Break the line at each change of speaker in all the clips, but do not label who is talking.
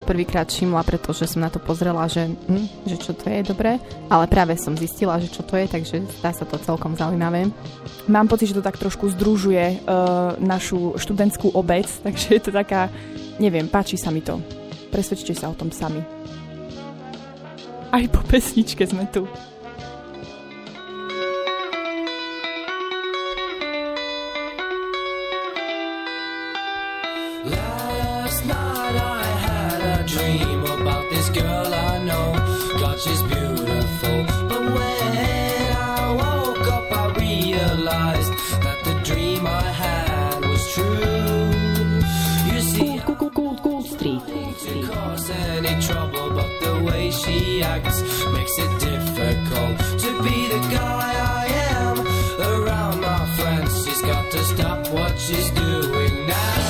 prvýkrát všimla, pretože som na to pozrela, že čo to je dobré, ale práve som zistila, že čo to je, takže zdá sa to celkom zaujímavé. Mám pocit, že to tak trošku združuje našu študentskú obec, takže je to taká, neviem, páči sa mi to. Presvedčte sa o tom sami. Aj po pesničke sme tu.
Last night I had a dream about this girl I know. God, she's beautiful. But when I woke up I realized that the dream I had was true. You see,
Cool Street.
to cause any trouble, but the way she acts makes it difficult to be the guy I am around my friends. She's got to stop what she's doing now.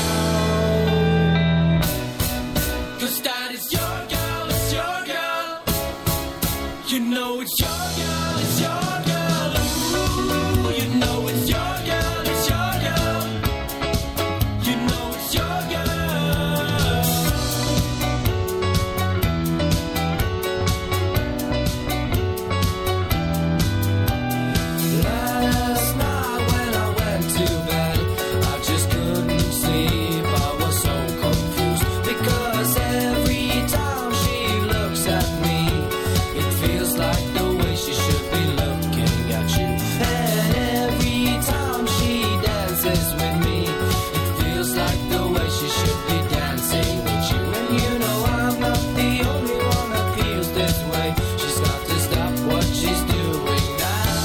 You know it's your girl, it's your girl. Ooh, you know it's your girl, it's your girl. You know it's your girl. Last night when I went to bed, I just couldn't sleep. I was so confused because every time she looks at me, feels like the way she should be looking at you. And every time she dances with me, it feels like the way she should be dancing with you. And you know I'm not the only one that feels this way. She's got to stop what she's doing now.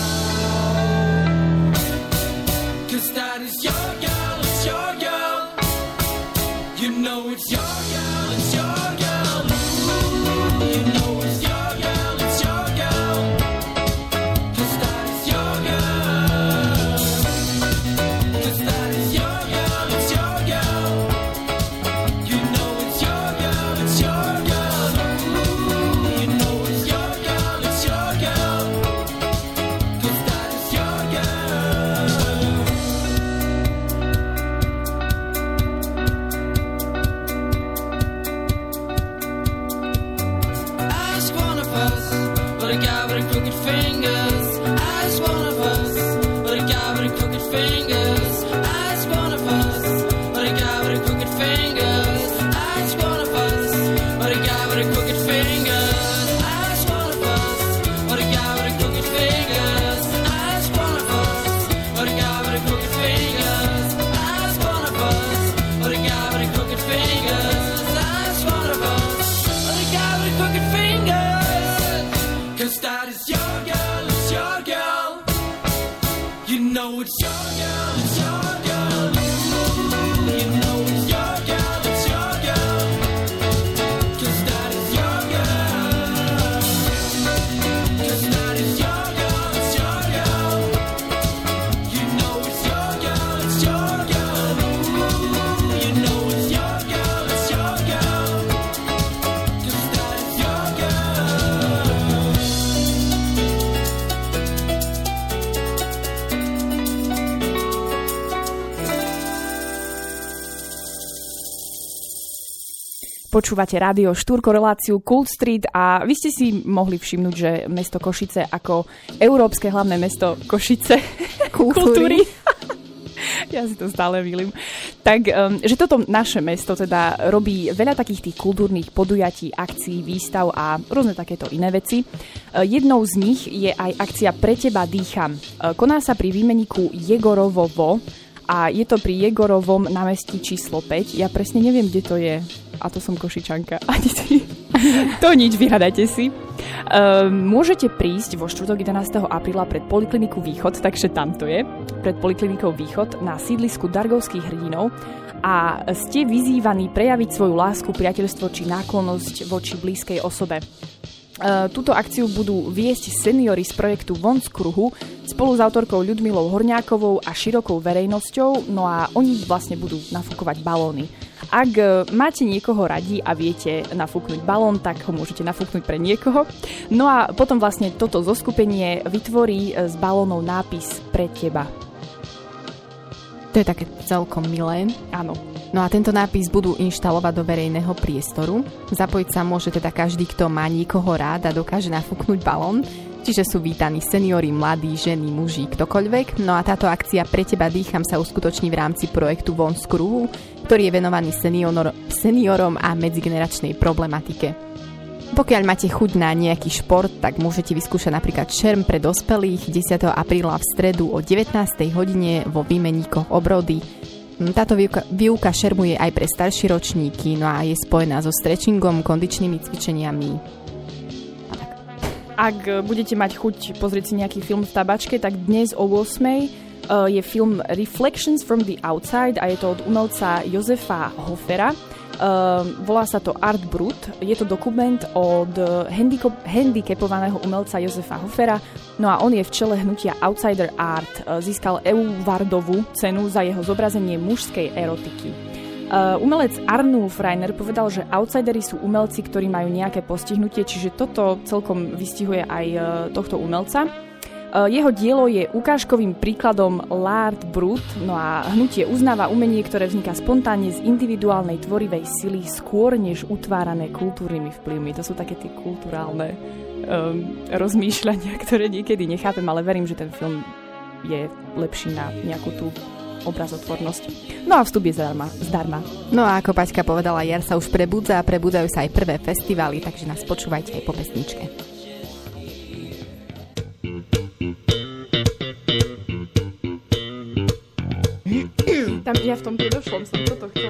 'Cause that is your girl, it's your girl. You know it's your girl, it's your girl. Ooh, you know it's your girl, it's your girl. 'Cause that is your girl. 'Cause that is your girl, it's your girl. You know it's your girl, it's your girl. Ooh, you know it's your girl, it's your girl. 'Cause that is your girl. Ask one of us, but a guy with a crooked fingers. Ask one of us, but a guy with a crooked fingers. Ask one of us, but a guy with a crooked fingers. Ask one of us, but a guy with a crooked fingers. Ask one of us, but a guy with a crooked fingers. Ask one of us, but a guy with a crooked fingers. Ask one of us, but a guy with a crooked fingers. Ask one of us, but a guy with a crooked fingers. 'Cause that is your girl, it's your girl. You know it's your girl, it's your girl. Ooh, you know it's your girl, it's your girl. 'Cause that is your girl. 'Cause that is your girl, it's your girl. You know it's your girl, it's your girl. Ooh, you know it's your girl, it's your girl. 'Cause that is your girl.
Počúvate rádio Štúrko, reláciu Cool Street a vy ste si mohli všimnúť, že mesto Košice ako európske hlavné mesto Košice kultúry. Ja si to stále mýlim. Tak, že toto naše mesto teda robí veľa takých tých kultúrnych podujatí, akcií, výstav a rôzne takéto iné veci. Jednou z nich je aj akcia Pre teba dýcham. Koná sa pri výmeniku Jegorovovo a je to pri Jegorovom námestí číslo 5. Ja presne neviem, kde to je. A to som Košičanka. Ani ty. To nič, vyhľadajte si. Môžete prísť vo štvrtok 11. apríla pred Polikliniku Východ, takže tam to je, pred Poliklinikou Východ na sídlisku Dargovských hrdinov a ste vyzývaní prejaviť svoju lásku, priateľstvo či náklonnosť voči blízkej osobe. Túto akciu budú viesť seniori z projektu Von z kruhu spolu s autorkou Ľudmilou Horňákovou a širokou verejnosťou, no a oni vlastne budú nafúkovať balóny. Ak máte niekoho radi a viete nafúknuť balón, tak ho môžete nafúknuť pre niekoho. No a potom vlastne toto zoskupenie vytvorí z balónov nápis Pre teba. To je také celkom milé. Áno.
No a tento nápis budú inštalovať do verejného priestoru. Zapojiť sa môže teda každý, kto má niekoho rád a dokáže nafúknuť balón. Čiže sú vítaní seniori, mladí, ženy, muži, ktokoľvek. No a táto akcia Pre teba dýcham sa uskutoční v rámci projektu Von z kruhu, ktorý je venovaný seniorom a medzigeneračnej problematike. Pokiaľ máte chuť na nejaký šport, tak môžete vyskúšať napríklad šerm pre dospelých 10. apríla v stredu o 19. hodine vo výmenníkoch Obrody. Táto výuka šermu je aj pre staršie ročníky, no a je spojená so stretchingom, kondičnými cvičeniami. A tak.
Ak budete mať chuť pozrieť si nejaký film v tabačke, tak dnes o 8:00 je film Reflections from the Outside a je to od umelca Josefa Hofera. Volá sa to Art Brut. Je to dokument od handicapovaného umelca Josefa Hofera. No a on je v čele hnutia Outsider Art. Získal Evardovú cenu za jeho zobrazenie mužskej erotiky. Umelec Arnulf Rainer povedal, že outsidery sú umelci, ktorí majú nejaké postihnutie, čiže toto celkom vystihuje aj tohto umelca. Jeho dielo je ukážkovým príkladom l'art brut, no a hnutie uznáva umenie, ktoré vzniká spontánne z individuálnej tvorivej sily skôr než utvárané kultúrnymi vplyvmi. To sú také tie kulturálne rozmýšľania, ktoré niekedy nechápem, ale verím, že ten film je lepší na nejakú tú obrazotvornosť. No a vstup je zdarma.
No a ako Paťka povedala, jar sa už prebudza a prebudzajú sa aj prvé festivály, takže nás počúvajte aj po pesničke.
Tam ja v tom predošlom som toto chcel.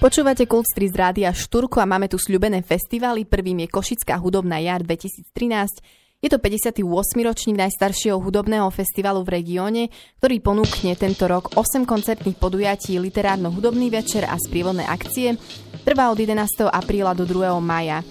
Počúvate Kult Street z Rádia Štúrko a máme tu sľubené festivály. Prvým je Košická hudobná jar 2013. Je to 58. ročník najstaršieho hudobného festivalu v regióne, ktorý ponúkne tento rok 8 koncertných podujatí, literárno-hudobný večer a sprievodné akcie. Trvá od 11. apríla do 2. mája.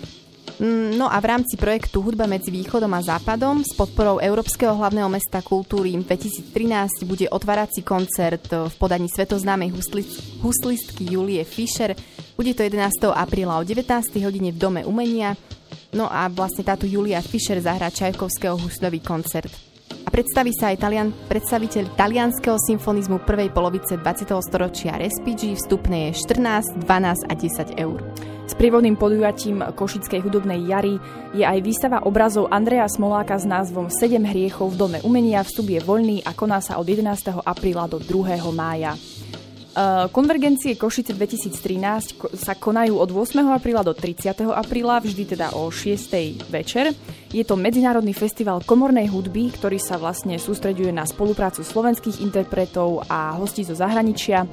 No a v rámci projektu Hudba medzi východom a západom s podporou Európskeho hlavného mesta kultúry 2013 bude otvárací koncert v podaní svetoznámej huslistky Julie Fischer. Bude to 11. apríla o 19. hodine v Dome umenia. No a vlastne táto Julia Fischer zahrá Čajkovského husľový koncert. A predstaví sa aj predstaviteľ talianskeho symfonizmu prvej polovice 20. storočia Respighi. Vstupné je 14, 12 a 10 eur.
Sprievodným podujatím Košickej hudobnej jary je aj výstava obrazov Andreja Smoláka s názvom 7 hriechov v Dome umenia. Vstup je voľný a koná sa od 11. apríla do 2. mája. Konvergencie Košice 2013 sa konajú od 8. apríla do 30. apríla, vždy teda o 6. večer. Je to medzinárodný festival komornej hudby, ktorý sa vlastne sústreďuje na spoluprácu slovenských interpretov a hostí zo zahraničia.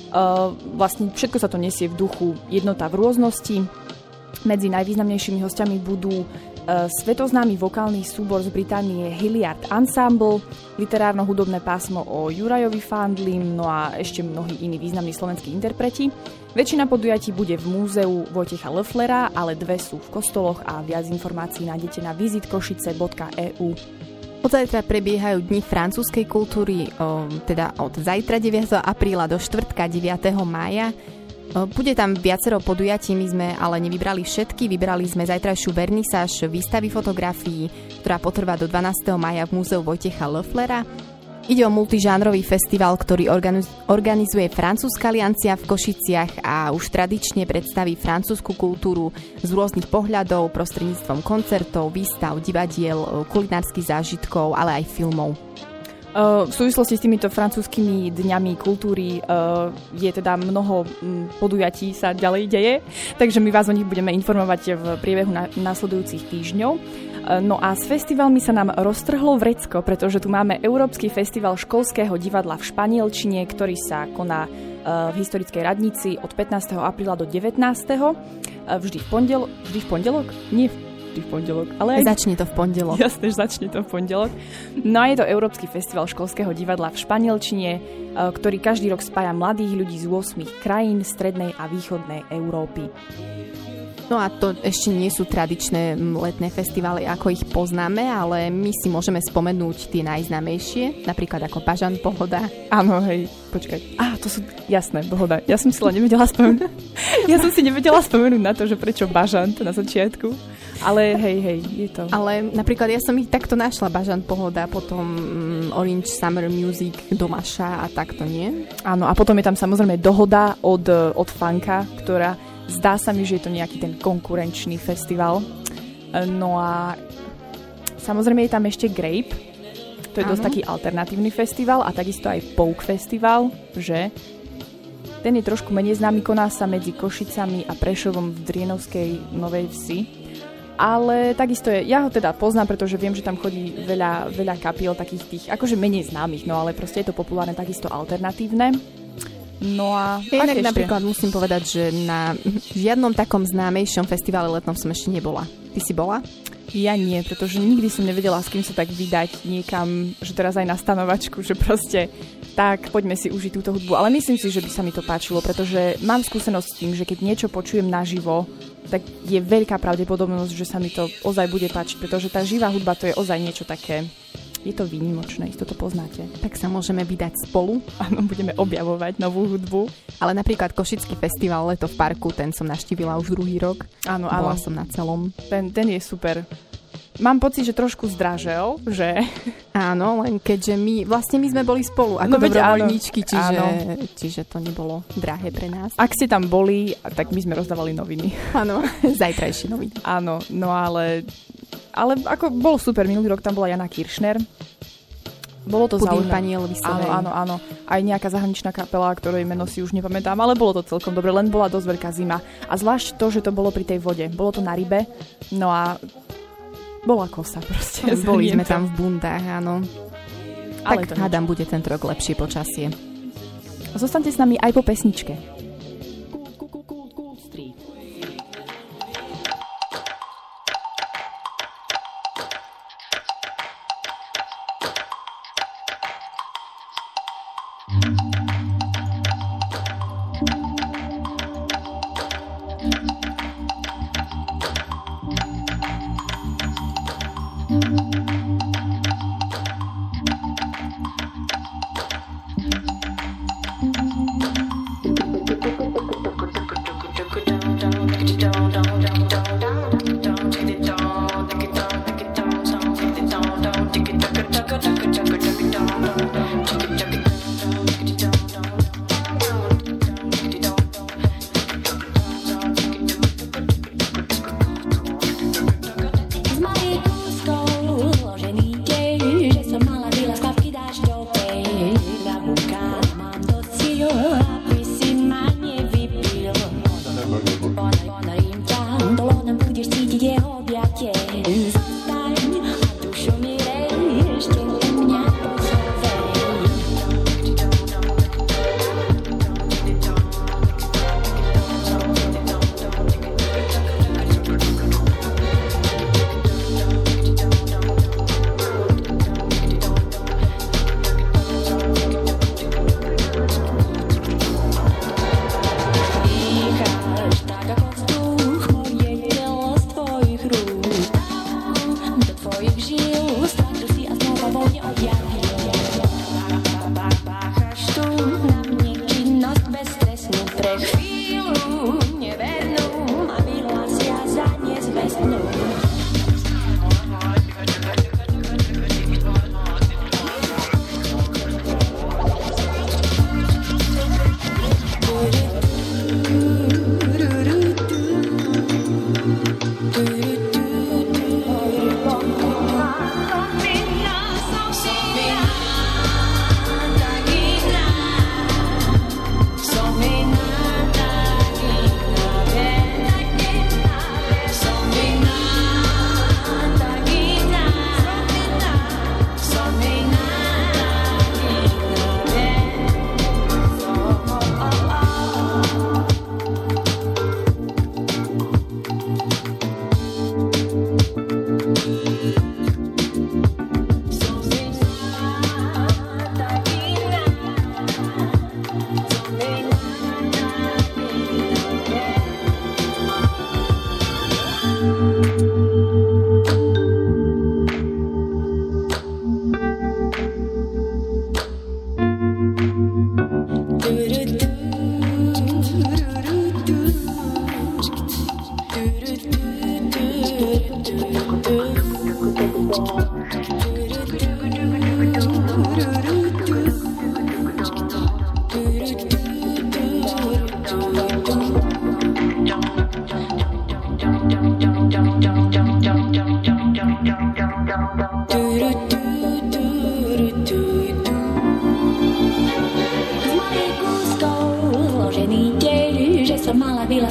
Vlastne všetko sa to nesie v duchu jednota v rôznosti. Medzi najvýznamnejšími hostiami budú svetoznámy vokálny súbor z Británie Hilliard Ensemble, literárno-hudobné pásmo o Jurajovi Fandlim, no a ešte mnohí iní významní slovenskí interpreti. Väčšina podujatí bude v múzeu Vojtecha Löfflera, ale 2 sú v kostoloch a viac informácií nájdete na vizitkošice.eu.
Od zajtra prebiehajú Dni francúzskej kultúry, teda od zajtra 9. apríla do štvrtka 9. mája. Bude tam viacero podujatí, my sme ale nevybrali všetky, vybrali sme zajtrajšiu vernisáž výstavy fotografií, ktorá potrvá do 12. mája v múzeu Vojtecha Löfflera. Ide o multižánrový festival, ktorý organizuje Francúzska aliancia v Košiciach a už tradične predstaví francúzsku kultúru z rôznych pohľadov prostredníctvom koncertov, výstav, divadiel, kulinárskych zážitkov, ale aj filmov.
V súvislosti s týmito francúzskými dňami kultúry je teda mnoho podujatí sa ďalej deje, takže my vás o nich budeme informovať v priebehu nasledujúcich týždňov. No a s festivalmi sa nám roztrhlo vrecko, pretože tu máme Európsky festival školského divadla v španielčine, ktorý sa koná v historickej radnici od 15. apríla do 19. Vždy v pondelok? Nie v pondelok, ale aj...
Začne to v pondelok.
Jasne, že začne to v pondelok. No a je to Európsky festival školského divadla v španielčine, ktorý každý rok spája mladých ľudí z 8 krajín strednej a východnej Európy.
No a to ešte nie sú tradičné letné festivály, ako ich poznáme, ale my si môžeme spomenúť tie najznámejšie, napríklad ako Bažant Pohoda.
Áno, hej, počkaj. To sú jasné, Pohoda. Ja som si nevedela spomenúť. Na to, že prečo Bažant na začiatku. Ale hej, je to.
Ale napríklad ja som ich takto našla, Bažant Pohoda, potom Orange Summer Music, Domaša a takto, nie?
Áno, a potom je tam samozrejme Dohoda od Funka, ktorá zdá sa mi, že je to nejaký ten konkurenčný festival. No a samozrejme je tam ešte Grape. To je dosť taký alternatívny festival a takisto aj Folk Festival, že? Ten je trošku menej známy, koná sa medzi Košicami a Prešovom v Drienovskej Novej Vsi. Ale takisto ja ho teda poznám, pretože viem, že tam chodí veľa kapiel takých tých, akože menej známych, no ale proste je to populárne, takisto alternatívne. No a
inak napríklad musím povedať, že na žiadnom takom známejšom festivale letnom som ešte nebola. Ty si bola?
Ja nie, pretože nikdy som nevedela, s kým sa tak vydať niekam, že teraz aj na stanovačku, že proste tak poďme si užiť túto hudbu. Ale myslím si, že by sa mi to páčilo, pretože mám skúsenosť s tým, že keď niečo počujem naživo, tak je veľká pravdepodobnosť, že sa mi to ozaj bude páčiť, pretože tá živá hudba to je ozaj niečo také. Je to výnimočné, isto to poznáte.
Tak sa môžeme vydať spolu.
Áno, budeme objavovať novú hudbu.
Ale napríklad Košický festival Leto v parku, ten som navštívila už druhý rok.
Áno.
Bola som na celom.
Ten je super. Mám pocit, že trošku zdražel, že?
Áno, len keďže my sme boli spolu ako dobrovoľníčky, čiže to nebolo drahé pre nás.
Ak ste tam boli, tak my sme rozdávali noviny.
Áno, zajtrajšie noviny.
Áno, no ale ako bolo super, minulý rok tam bola Jana Kiršner. Bolo to zaujímavé.
Pani Elvisovej.
Áno. Aj nejaká zahraničná kapela, ktorej meno si už nepamätám, ale bolo to celkom dobre, len bola dosť veľká zima. A zvlášť to, že to bolo pri tej vode. Bolo to na rybe, no a bola kosa proste.
Boli sme tam v bundách, áno. Ale tak hádam, bude tento rok lepšie počasie.
Zostaňte s nami aj po pesničke.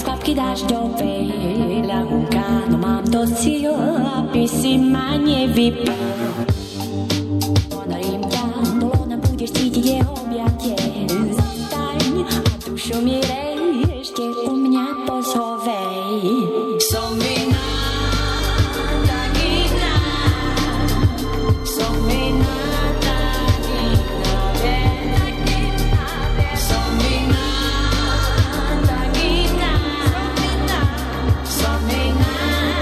kvapky dažďovej ľahúka, no mám to síl, aby si ma nevypil. Ponorím ťa, do lona budeš cítiť jeho objatie. Zostaň a dušu mi rej, ešte u mňa pozhovej. Som iná, tak iná. Som iná, tak iná, som iná, tak iná. Som iná,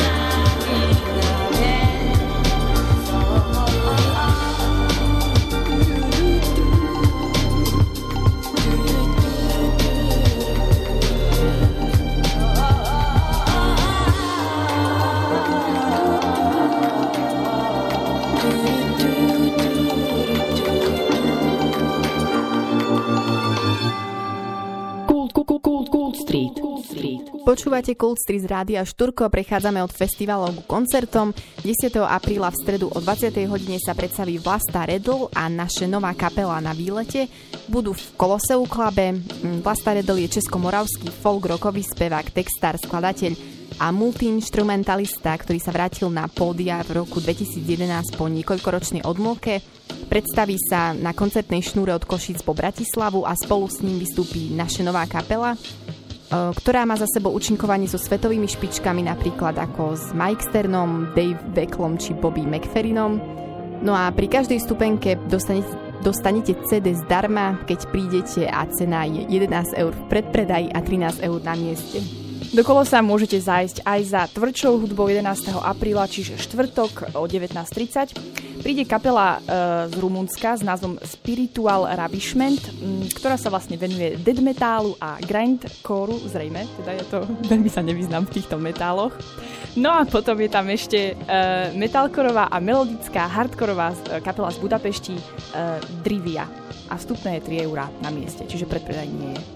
Počúvate Kult Street z Rádia Štúrko, prechádzame od festivalov k koncertom. 10. apríla v stredu o 20. hodine sa predstaví Vlasta Redl a naše nová kapela Na výlete. Budú v Koloseu Clube. Vlasta Redl je českomoravský folk rockový spevák, textár, skladateľ a multiinstrumentalista, ktorý sa vrátil na pódia v roku 2011 po niekoľkoročnej odmlke. Predstaví sa na koncertnej šnúre od Košíc po Bratislavu a spolu s ním vystúpi naše nová kapela, ktorá má za sebou účinkovanie so svetovými špičkami, napríklad ako s Mike Sternom, Dave Becklom či Bobby McFerrinom. No a pri každej stupenke dostanete CD zdarma, keď prídete, a cena je 11 eur v predpredaji a 13 eur na mieste.
Do Kolosa môžete zájsť aj za tvrdšou hudbou 11. apríla, čiže štvrtok o 19:30. Príde kapela z Rumunska s názvom Spiritual Ravishment, ktorá sa vlastne venuje death metalu a grindcoreu, zrejme, teda ja to veľmi sa nevyznám v týchto metáloch. No a potom je tam ešte metalcoreová a melodická hardcoreová kapela z Budapešti Drivia. A vstupné je 3 eurá na mieste, čiže predpredaj nie je.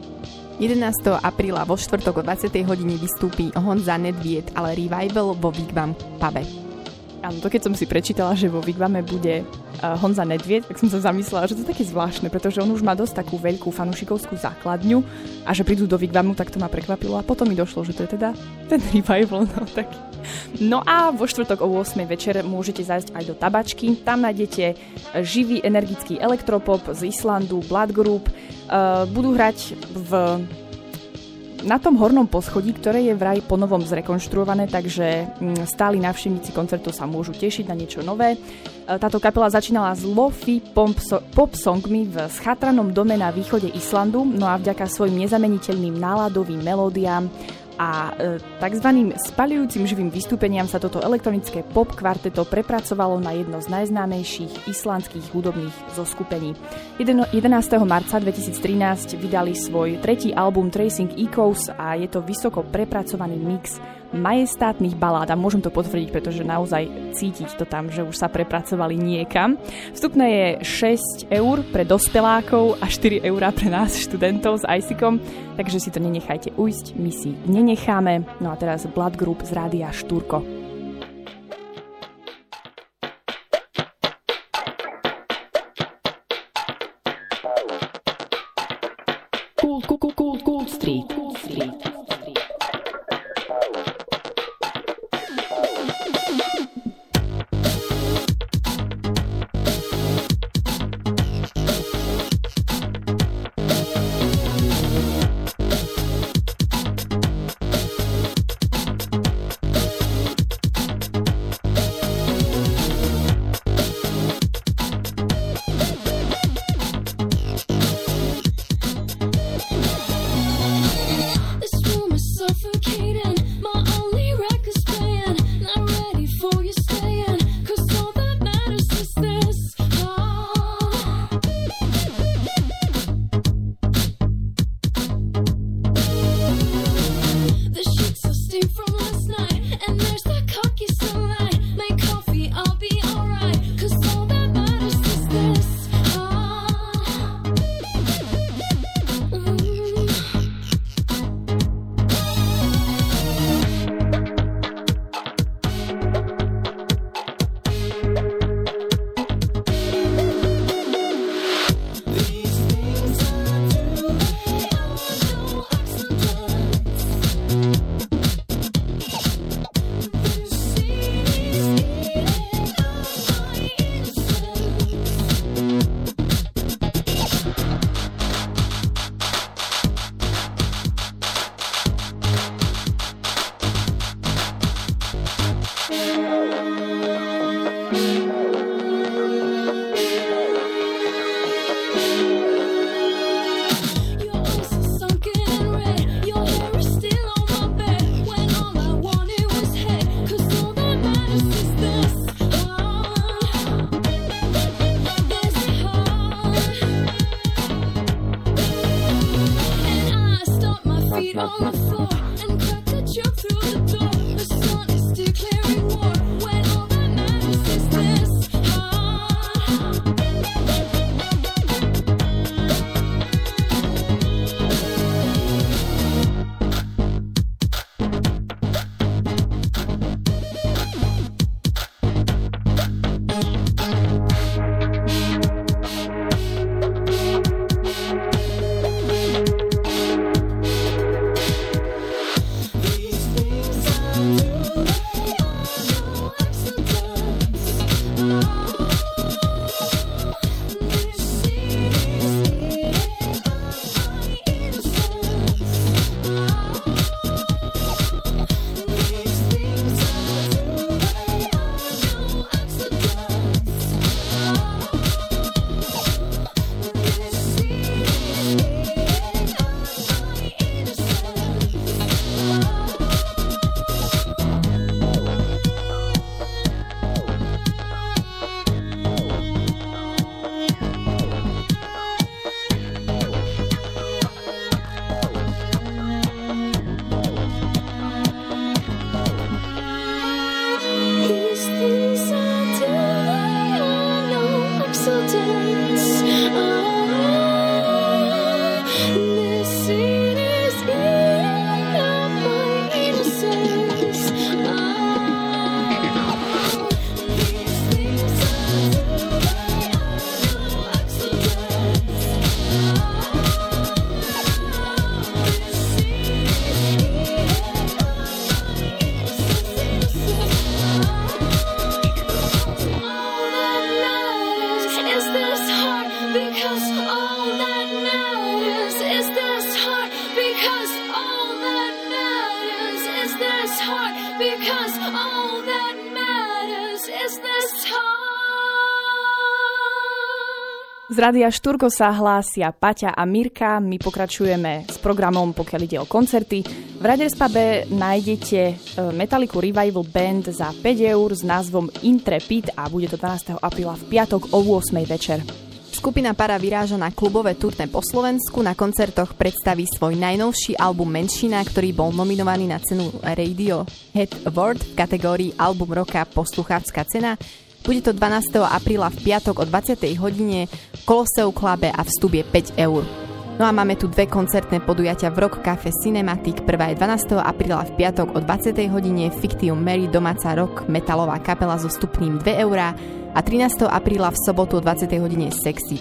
11. apríla vo štvrtok o 20. hodine vystúpi Honza Nedvied, ale Revival vo Wigwam pube.
Áno, to keď som si prečítala, že vo Wigwame bude Honza Nedvied, tak som sa zamyslela, že to je také zvláštne, pretože on už má dosť takú veľkú fanúšikovskú základňu a že prídu do Wigwamu, tak to ma prekvapilo a potom mi došlo, že to je teda ten Revival, no tak. No a vo štvrtok o 8. večer môžete zájsť aj do Tabačky. Tam nájdete živý energický elektropop z Islandu, Blood Group. Budú hrať na tom hornom poschodí, ktoré je vraj ponovom zrekonštruované, takže stáli návštevníci koncertu sa môžu tešiť na niečo nové. Táto kapela začínala s lo-fi pop songmi v schatranom dome na východe Islandu, no a vďaka svojim nezameniteľným náladovým melódiám a takzvaným spaľujúcim živým vystúpeniam sa toto elektronické pop kvarteto prepracovalo na jedno z najznámejších islandských hudobných zoskupení. 11. marca 2013 vydali svoj tretí album Tracing Echoes a je to vysoko prepracovaný mix majestátnych balád a môžem to potvrdiť, pretože naozaj cítiť to tam, že už sa prepracovali niekam. Vstupné je 6 eur pre dospelákov a 4 eurá pre nás študentov s ICICom, takže si to nenechajte ujsť, my si nenecháme. No a teraz Blood Group z Rádia Štúrko. Cool Street.
This on the floor and crack the joke through the door. The sun is declaring war when all that matters is this heart.
Z Rádia Štúrko sa hlásia Paťa a Mirka. My pokračujeme s programom, pokiaľ ide o koncerty. V Riders Pube nájdete Metallica Revival Band za 5 eur s názvom Intrepid a bude to 12. apríla v piatok o 8. večer.
Skupina Para vyráža na klubové turné po Slovensku. Na koncertoch predstaví svoj najnovší album Menšina, ktorý bol nominovaný na cenu Radio Head Award v kategórii Album roka poslucháčska cena. Bude to 12. apríla v piatok o 20. hodine v Colosseum Clube a vstup je 5 eur. No a máme tu dve koncertné podujatia v Rock Cafe Cinematic. Prvá je 12. apríla v piatok o 20. hodine Fictium Mary, domáca rock metalová kapela so vstupným 2 eurá a 13. apríla v sobotu o 20. hodine Sexit.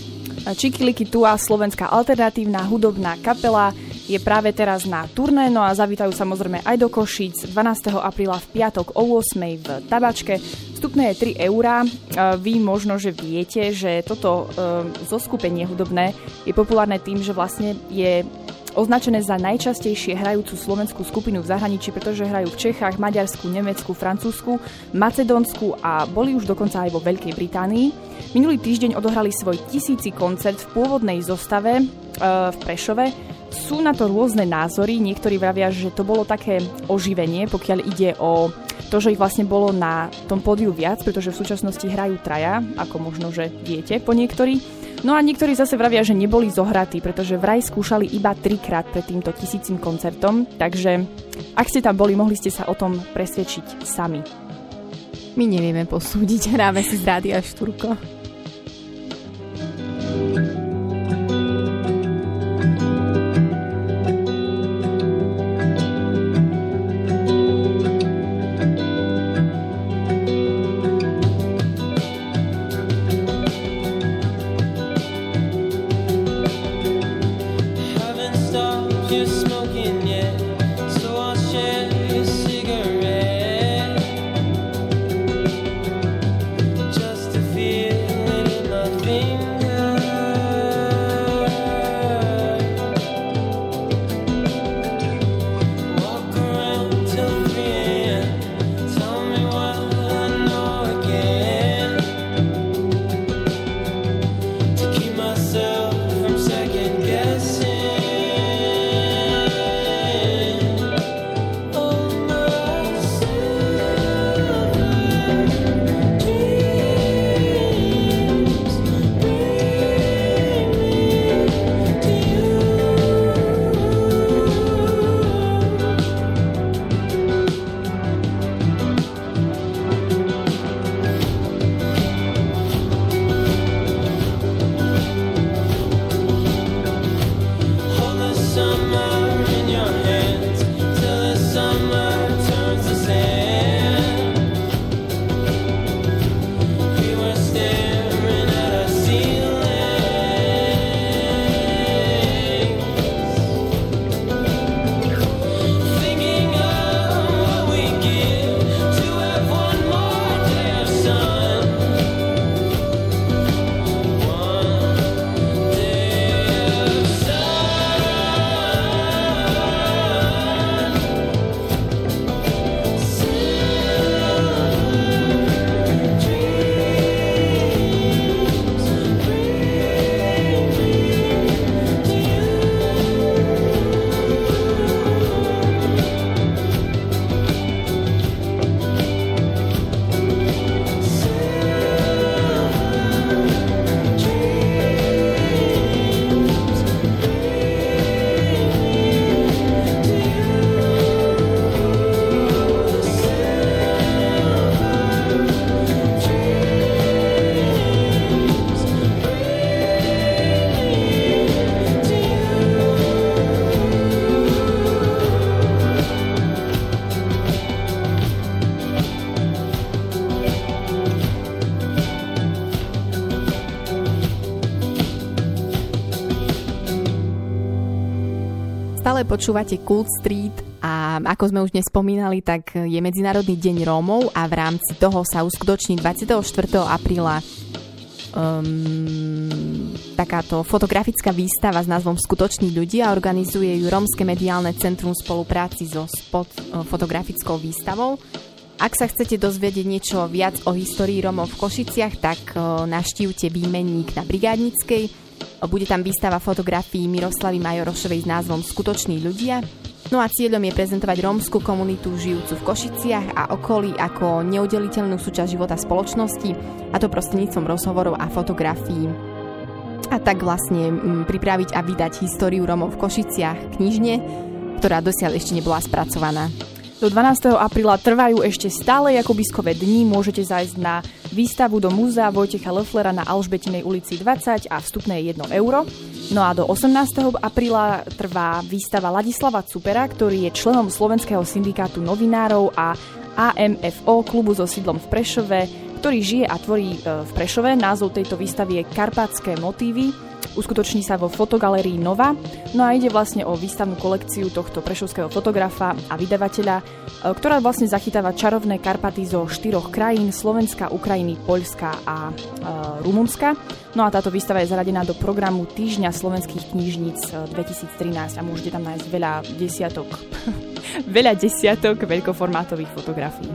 Čikiliky Tua, slovenská alternatívna hudobná kapela, je práve teraz na turné, no a zavítajú samozrejme aj do Košíc 12. apríla v piatok o 8. v Tabačke. Vstupné je 3 eurá. Vy možno, že viete, že toto zoskupenie hudobné je populárne tým, že vlastne je označené za najčastejšie hrajúcu slovenskú skupinu v zahraničí, pretože hrajú v Čechách, Maďarsku, Nemecku, Francúzsku, Macedónsku a boli už dokonca aj vo Veľkej Británii. Minulý týždeň odohrali svoj 1000. koncert v pôvodnej zostave v Prešove. Sú na to rôzne názory, niektorí vravia, že to bolo také oživenie, pokiaľ ide o to, že ich vlastne bolo na tom pódiu viac, pretože v súčasnosti hrajú traja, ako možno, že viete po niektorí. No a niektorí zase vravia, že neboli zohratí, pretože vraj skúšali iba 3-krát pred týmto 1000. koncertom, takže ak ste tam boli, mohli ste sa o tom presvedčiť sami.
My nevieme posúdiť, hráme si z Rádia Štúrko.
Just to feel
Stále počúvate Kult Street a ako sme už dnes spomínali, tak je Medzinárodný deň Rómov a v rámci toho sa uskutoční 24. apríla takáto fotografická výstava s názvom Skutoční ľudia a organizuje ju Rómske mediálne centrum v spolupráci so Spot fotografickou výstavou. Ak sa chcete dozvedieť niečo viac o histórii Rómov v Košiciach, tak navštívte výmenník na Brigádnickej. Bude tam výstava fotografií Miroslavy Majorošovej s názvom Skutoční ľudia. No a cieľom je prezentovať rómsku komunitu žijúcu v Košiciach a okolí ako neoddeliteľnú súčasť života spoločnosti, a to prostredníctvom rozhovorov a fotografií. A tak vlastne pripraviť a vydať históriu Rómov v Košiciach knižne, ktorá dosiaľ ešte nebola spracovaná.
Do 12. apríla trvajú ešte stále Jakubiskové dni. Môžete zájsť na výstavu do múzea Vojtecha Löfflera na Alžbetinej ulici 20 a vstupné je 1 euro. No a do 18. apríla trvá výstava Ladislava Cupera, ktorý je členom Slovenského syndikátu novinárov a AMFO klubu so sídlom v Prešove, ktorý žije a tvorí v Prešove. Názov tejto výstavy je Karpatské motívy. Uskutoční sa vo fotogalérii Nova. No a ide vlastne o výstavnú kolekciu tohto prešovského fotografa a vydavateľa, ktorá vlastne zachytáva čarovné Karpaty zo 4 krajín: Slovenska, Ukrajiny, Poľska a Rumunska. No a táto výstava je zaradená do programu Týždňa slovenských knižníc 2013 a môžete tam nájsť veľa desiatok veľkoformátových fotografií.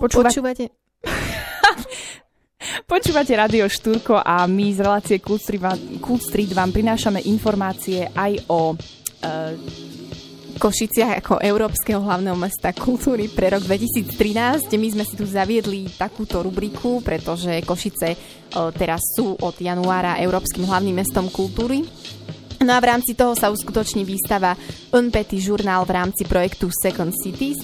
Počúvate?
Počúvate Rádio Štúrko a my z relácie Cool Street vám prinášame informácie aj o
Košiciach ako Európskeho hlavného mesta kultúry pre rok 2013. My sme si tu zaviedli takúto rubriku, pretože Košice teraz sú od januára Európskym hlavným mestom kultúry. No a v rámci toho sa uskutoční výstava Un Petit Journal v rámci projektu Second Cities.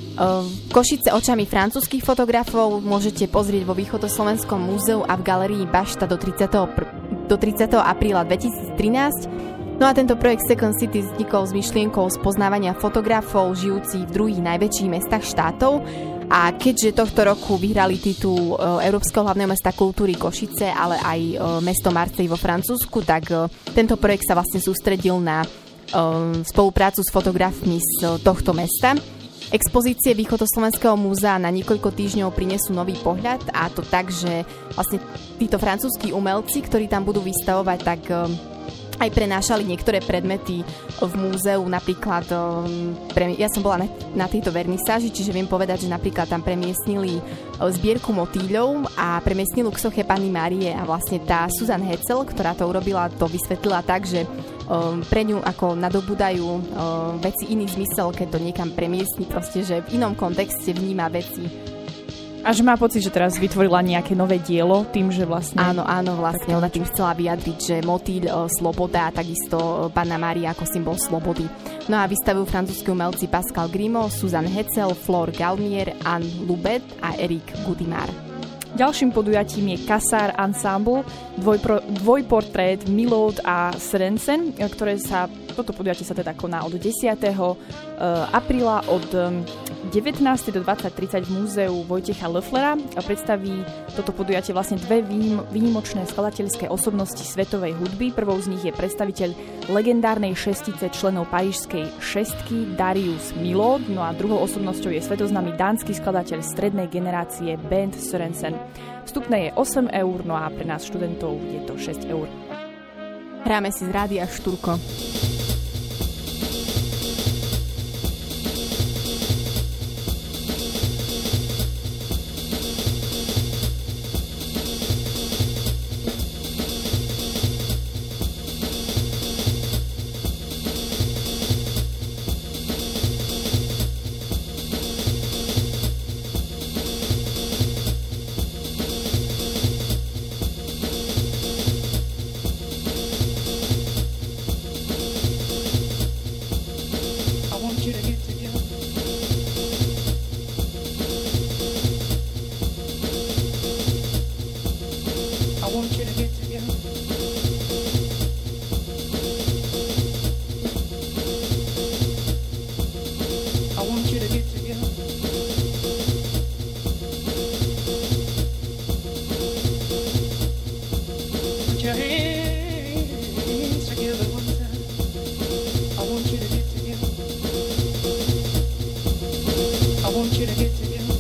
Košice očami francúzskych fotografov môžete pozrieť vo Východoslovenskom múzeu a v galerii Bašta do 30. apríla 2013. No a tento projekt Second City vznikol s myšlienkou spoznávania fotografov žijúcich v druhých najväčších mestách štátov a keďže tohto roku vyhrali titul Európskeho hlavného mesta kultúry Košice, ale aj mesto Marseille vo Francúzsku, tak tento projekt sa vlastne sústredil na spoluprácu s fotografmi z tohto mesta. Expozície Východoslovenského múzea na niekoľko týždňov prinesú nový pohľad a to tak, že vlastne títo francúzski umelci, ktorí tam budú vystavovať, tak aj prenášali niektoré predmety v múzeu, napríklad ja som bola na tejto vernisáži, čiže viem povedať, že napríklad tam premiestnili zbierku motýľov a premiestnili k soche Panny Márie a vlastne tá Susan Hetzel, ktorá to urobila, to vysvetlila tak, že pre ňu ako nadobúdajú veci iný zmysel, keď to niekam premiestni, proste, že v inom kontexte vníma veci.
A že má pocit, že teraz vytvorila nejaké nové dielo tým, že vlastne...
Áno, vlastne ona tým chcela vyjadriť, že motýľ, sloboda a takisto Panna Mária ako symbol slobody. No a vystavujú francúzski umelci Pascal Grimaud, Susan Hetzel, Flore Galmier, Anne Lubet a Eric Goudimard.
Ďalším podujatím je Cassar Ensemble, dvojportrét Milord a Sørensen, toto podujatie sa teda koná od 10. apríla od 19. do 20.30 v múzeu Vojtecha Löfflera. Predstaví toto podujatie vlastne dve výnimočné skladateľské osobnosti svetovej hudby. Prvou z nich je predstaviteľ legendárnej šestice členov parížskej šestky Darius Milhaud, no a druhou osobnosťou je svetoznámy dánsky skladateľ strednej generácie Bent Sørensen. Vstupné je 8 eur, no a pre nás študentov je to 6 eur.
Hráme si z Rádia Štúrko.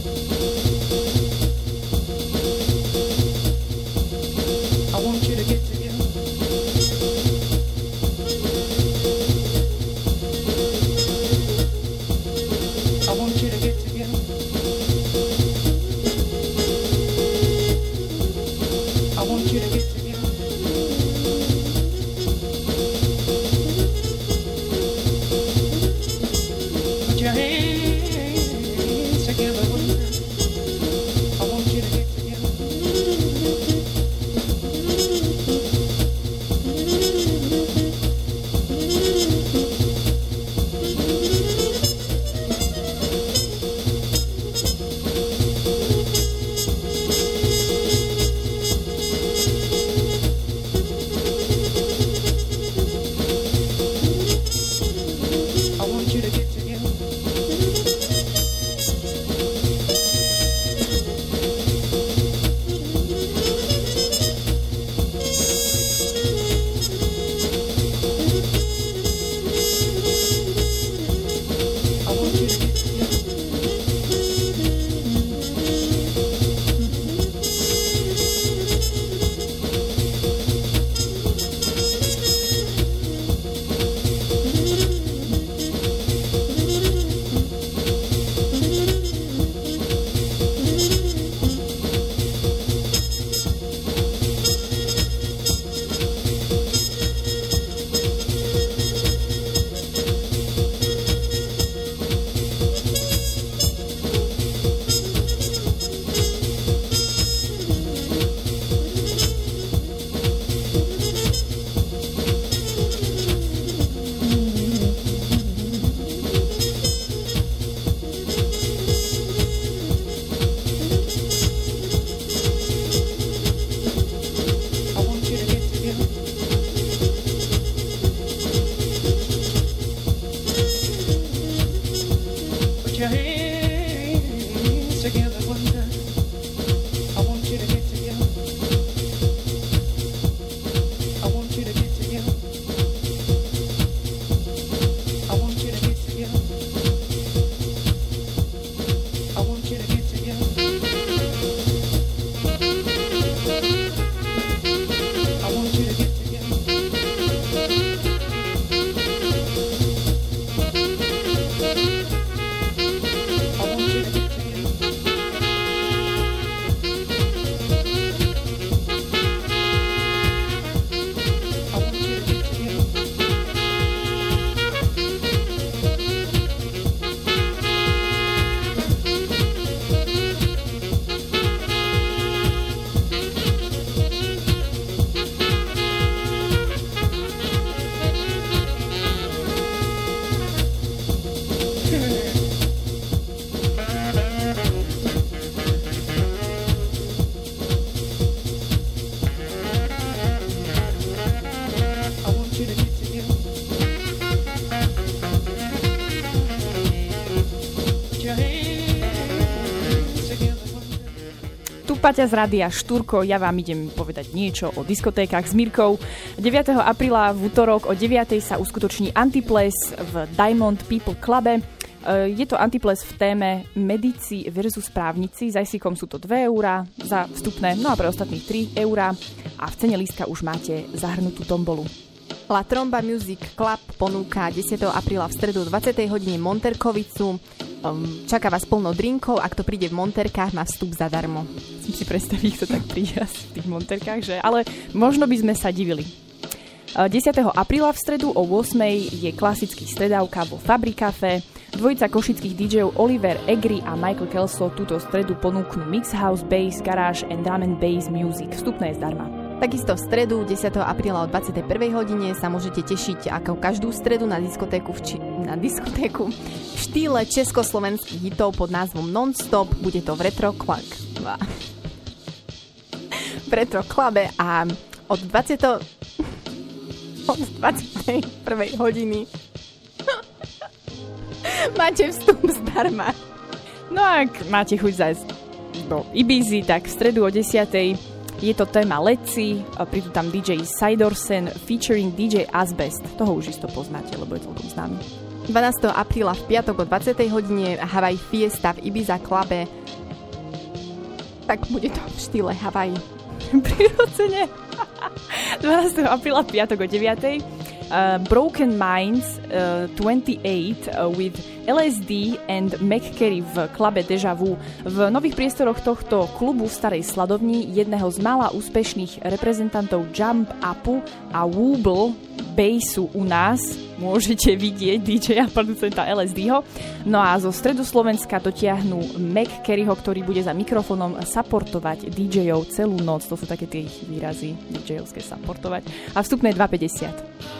I want you to get together.
Paťa z rádia Štúrko, ja vám idem povedať niečo o diskotékach s Mirkou. 9. apríla v útorok o 9. sa uskutoční Antiples v Diamond People Clube. Je to Antiples v téme Medici versus právnici. Za ISICom sú to 2 eurá za vstupné, no a pre ostatných 3 eurá. A v cene lístka už máte zahrnutú tombolu.
La Tromba Music Club ponúka 10. apríla v stredu 20. hodine Monterkovicu. Čaká vás plno drinkov, ak to príde v Monterkách, má vstup zadarmo.
Som si predstaviť, kto tak príde v tých Monterkách, že? Ale možno by sme sa divili. 10. apríla v stredu o 8. je klasický stredávka vo Fabri Café. Dvojica košických DJov Oliver Egri a Michael Kelso túto stredu ponúknú Mix House, Bass, Garage and Drum and Bass Music. Vstupné je zdarma.
Takisto v stredu 10. apríla o 21. hodine sa môžete tešiť ako každú stredu na diskotéku v štýle československých hitov pod názvom Non-Stop. Bude to v Retro Clube a od 21. hodiny máte vstup zdarma.
No a ak máte chuť zajsť do Ibizy, tak v stredu o 10. je to téma Leci, prídu tam DJ Sidorsen featuring DJ Asbest. Toho už isto poznáte, lebo je celkom známy.
12. apríla v piatok o 20. hodine Hawaii Fiesta v Ibiza Clube. Tak bude to v štýle Hawaii.
Prirodzene. 12. apríla v piatok o 9. Broken Minds 28 with LSD and McCary v klube Deja Vu. V nových priestoroch tohto klubu v Starej Sladovni, jedného z mála úspešných reprezentantov Jump Upu a Wobble Bassu u nás, môžete vidieť DJ-a producenta LSD-ho. No a zo stredu Slovenska dotiahnu McCaryho, ktorý bude za mikrofónom supportovať DJ-ov celú noc. To sú také tie ich výrazy, DJ-ovské supportovať. A vstupné 2,50.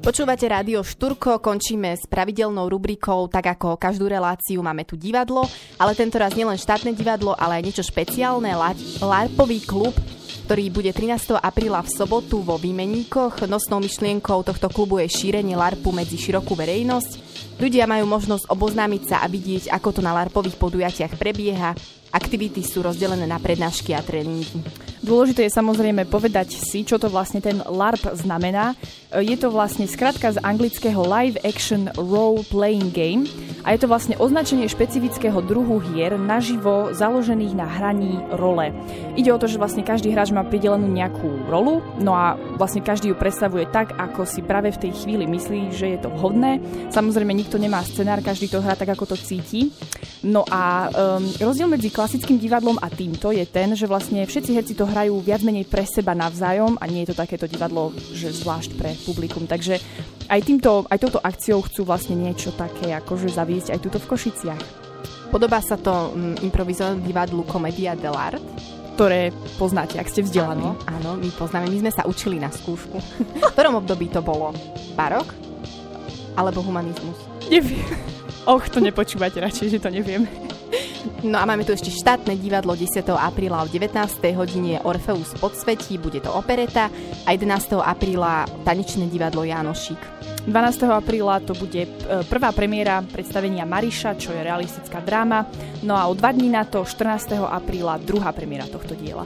Počúvate rádio Štúrko, končíme s pravidelnou rubrikou, tak ako každú reláciu máme tu divadlo, ale tentoraz nielen štátne divadlo, ale aj niečo špeciálne, LARPový klub, ktorý bude 13. apríla v sobotu vo Výmeníkoch. Nosnou myšlienkou tohto klubu je šírenie LARPu medzi širokú verejnosť. Ľudia majú možnosť oboznámiť sa a vidieť, ako to na LARPových podujatiach prebieha. Aktivity sú rozdelené na prednášky a tréningy.
Dôležité je samozrejme povedať si, čo to vlastne ten LARP znamená. Je to vlastne skratka z anglického Live Action Role Playing Game a je to vlastne označenie špecifického druhu hier naživo založených na hraní role. Ide o to, že vlastne každý hráč má pridelenú nejakú rolu, no a vlastne každý ju predstavuje tak, ako si práve v tej chvíli myslí, že je to vhodné. Samozrejme nikto nemá scenár, každý to hrá tak, ako to cíti. No a rozdiel medzi klasickým divadlom a týmto je ten, že vlastne všetci herci to hrajú viac menej pre seba navzájom a nie je to takéto divadlo, že zvlášť pre publikum. Takže aj touto akciou chcú vlastne niečo také akože zaviesť aj tuto v Košiciach.
Podobá sa to improvizovanému divadlu Comédia dell'Art,
ktoré poznáte, ak ste vzdelaní.
Áno, my poznáme, my sme sa učili na skúšku. V ktorom období to bolo? Barok? Alebo humanizmus?
Neviem. To nepočúvate radšej, že to neviem.
No a máme tu ešte štátne divadlo 10. apríla o 19. hodine Orfeus podsvetí, bude to opereta, a 11. apríla tanečné divadlo Jánošík.
12. apríla to bude prvá premiéra predstavenia Mariša, čo je realistická dráma, no a o 2 dní na to, 14. apríla, druhá premiéra tohto diela.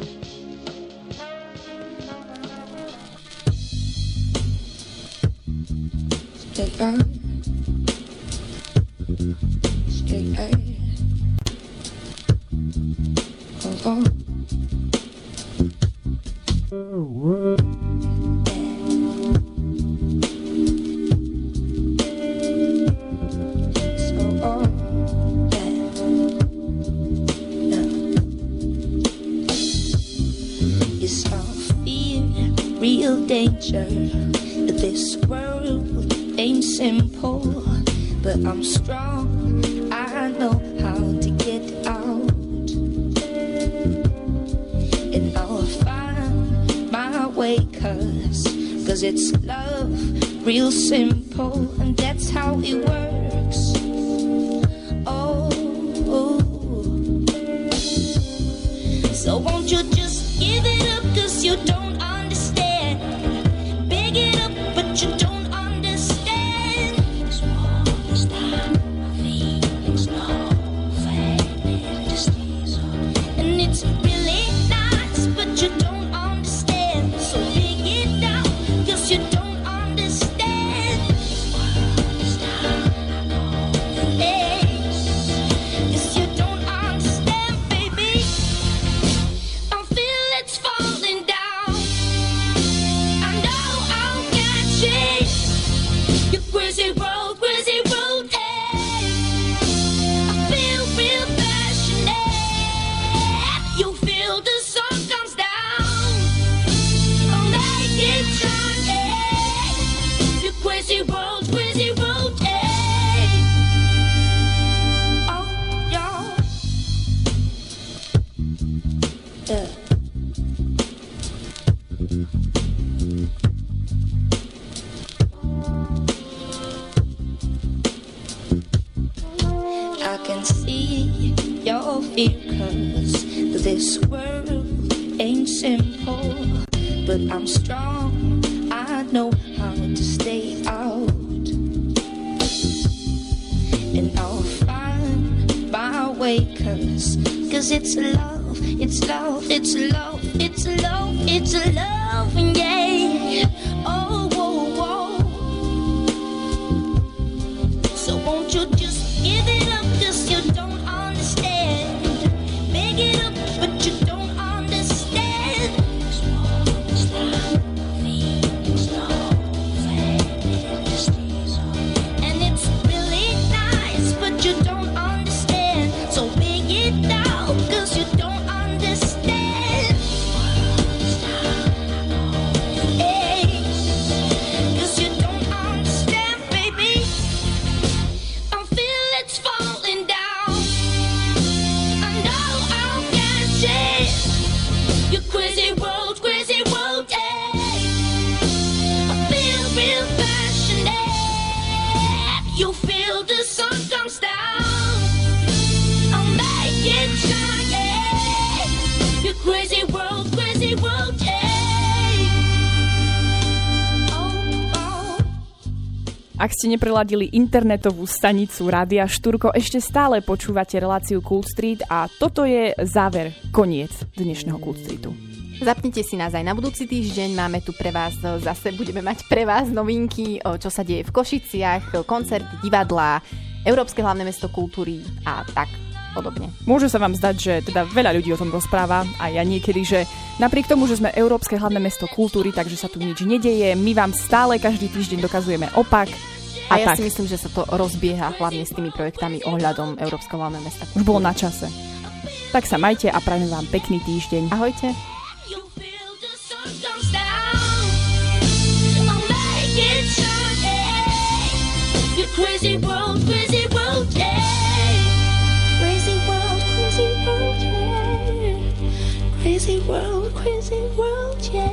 Real danger. This world ain't simple, but I'm strong. I know how to get out, and I'll find my way, cause it's love, real simple, and that's how it works. Oh, so won't you just give it up, cause you don't understand. Big it up, but you don't understand. And it's really nice, but you don't understand. So big it out, cause you don't understand. Hey, cause you don't understand, baby. I feel it's falling down. I know I'll catch it. Your crazy road, hey. I feel real passionate. You feel the sun comes down. I'll make it shine, hey. Your crazy road, hey. Oh, y'all. Yeah. I can see your fear, cause this world ain't simple, but I'm strong. I know how to stay out, and I'll find my way, cause it's love, it's love, it's love, it's love, it's love, yeah. Oh, whoa, whoa. So won't you just give it up, cause you don't understand. Big it up, but you don't understand. And it's really nice, but you don't understand. So big it out, cause you don't understand. crazy world, yeah.
Ak ste nepreladili internetovú stanicu Rádia Štúrko, ešte stále počúvate reláciu Cool Street a toto je záver, koniec dnešného Cool Streetu.
Zapnite si nás aj na budúci týždeň, máme tu pre vás, zase budeme mať pre vás novinky, čo sa deje v Košiciach, koncerty, divadlá, Európske hlavné mesto kultúry a tak podobne.
Môže sa vám zdať, že teda veľa ľudí o tom rozpráva a ja niekedy, že napriek tomu, že sme Európske hlavné mesto kultúry, takže sa tu nič nedeje, my vám stále každý týždeň dokazujeme opak.
A ja si myslím, že sa to rozbieha hlavne s tými projektami ohľadom Európskeho hlavného mesta kultúry.
Už bolo na čase. Tak sa majte a prajem vám pekný týždeň.
Ahojte.
You feel the sun comes down. I'll make it turn, yeah. Your crazy world, yeah. Crazy world, yeah. Crazy world, yeah.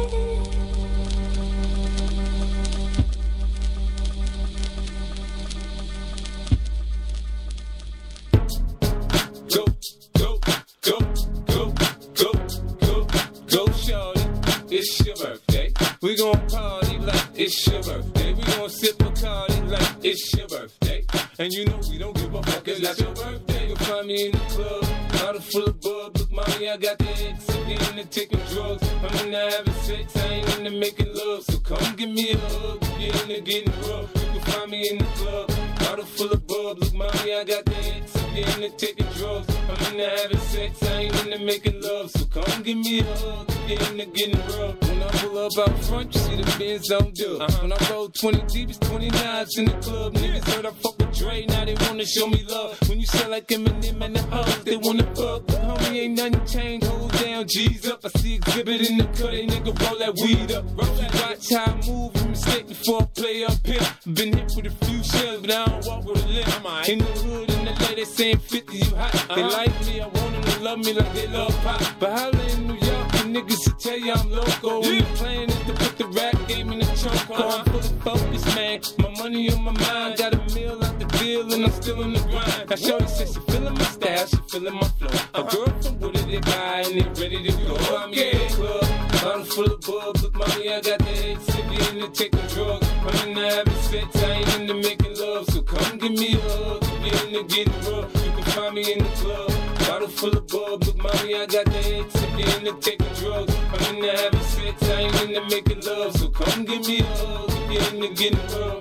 It's your birthday. We gon' party like it's your birthday. We gon' sip Bacardi like it's your birthday. And you know we don't give a fuck, it's not your birthday. You'll find me in the club, bottle full of bub. Look, mommy, I got the X, I'm into taking drugs. I'm into having sex, I ain't into making love. So come give me a hug, if you're into getting rough. You can find me in the club, bottle full of bub. Look, mommy, I got the X, I'm into taking drugs. I'm into having sex, I ain't into making love. So come give me a hug, if you're into getting rough. When I pull up out front, you see the Benz on dub. When I roll 20 deep, it's 29s in the club. Niggas heard I fuck with Dre, now they wanna show me love. When you sell like Eminem and the hoes, they wanna fuck. But homie, ain't nothing changed, hold down, G's up. I see exhibit in the cut, they nigga roll that weed up. Watch how I move, you mistake before I play up here. Been hit with a few shells, but I don't walk with a limp. In the hood, in the LA, they saying 50, you hot. They like me, I want them to love me like they love pop. But holla in New York, the niggas will tell you I'm loco. When the plan is to put the rap game in the trunk. I'm fully focused, man. My money on my mind, got a meal out the deal, and I'm still in the grind. Now shorty says she feeling my style, she feeling my flow. A girl from Wooded, they buy and they ready to go. I'm in the club, bottle full of bub. Look, mommy, I got the head sippy into taking drugs. I'm into having sex, I ain't into making love. So come give me a hug, if you're into getting rough. You can find me in the club, bottle full of bub. Look, mommy, I got the head sippy into taking drugs. I'm into having sex, I ain't into making love. So come give me a hug, if you're into getting rough.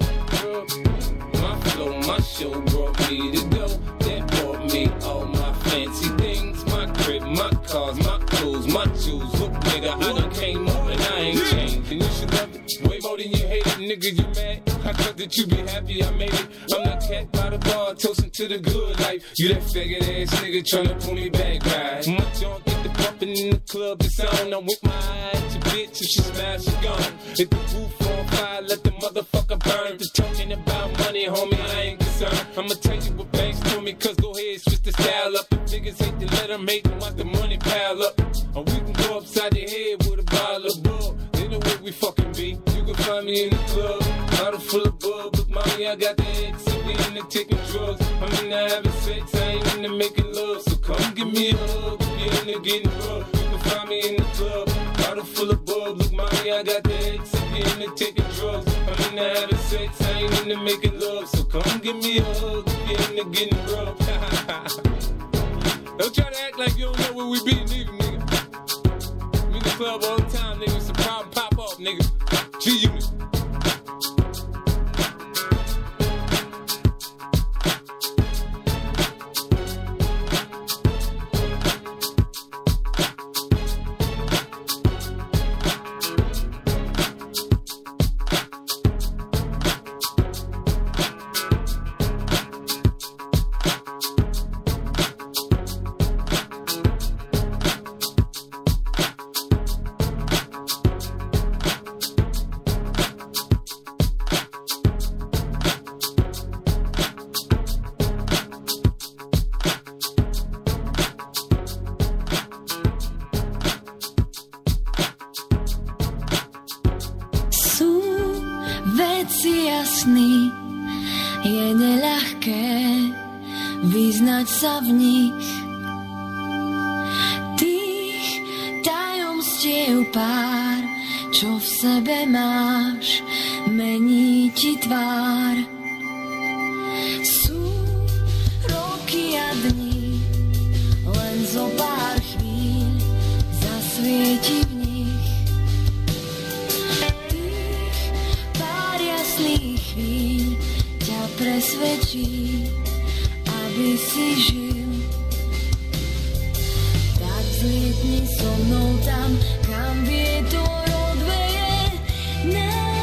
My flow, my show brought me to go. That brought me all my fancy things. My crib, my cars, my clothes, my shoes. Look, nigga, I done came up and I ain't changed. And you should love it way more than you hate it. Nigga, you mad? I thought that you be happy I made it. I'm that cat by the bar, toasting to the good life. You that faggot ass nigga tryna pull me back, right? My joint get the bumpin' in the club, it's on. I'm with my eye at your bitch, if she smash, she gone. If the roof on fire, let the motherfucker burn. Just talking about money, homie, I ain't concerned. I'ma tell you what banks told me, cause go ahead, switch the style up. If niggas hate to let them hate and watch the money pile up. Or we can go upside the head with a bottle of bug. They know where we fucking be. You can find me in the club, bottle full of bub. Look, mommy, I got the X, I'm into taking drugs. I'm into having sex, I ain't into making love. So come give me a hug, if you're into getting rough. You can find me in the club, bottle full of bub. Look, mommy, I got the X, I'm into taking drugs. I'm into having sex, I ain't into making love. So come give me a hug, if you're into getting rough. Don't try to act like you don't know where we be, nigga. We in the club all the time, nigga. Some problem pop off, nigga. G-Unit.
jasný, je neľahké vyznať sa v nich. Tých tajomství
Rozstiev pár, čo v sebe máš, mení ti tvár. Sú roky a dní, len zo pár chvíľ zasvieti v nich. Tých pár jasných chvíľ ťa presvedčí, aby si žil. Tak zlietni so mnou tam,